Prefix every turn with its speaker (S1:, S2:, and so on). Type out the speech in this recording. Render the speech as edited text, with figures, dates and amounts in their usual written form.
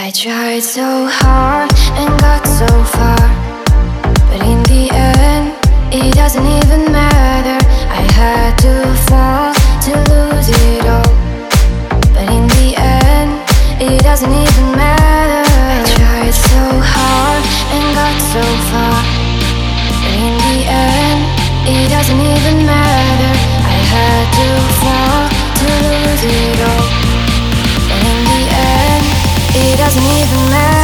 S1: I tried so hard and got so far, but in the end, it doesn't even matter. I had to fall to lose it all, but in the end, it doesn't even matter. I tried so hard and got so far, but in the end, it doesn't even matter. I had to fall to lose it all, but in the end, it doesn't even matter.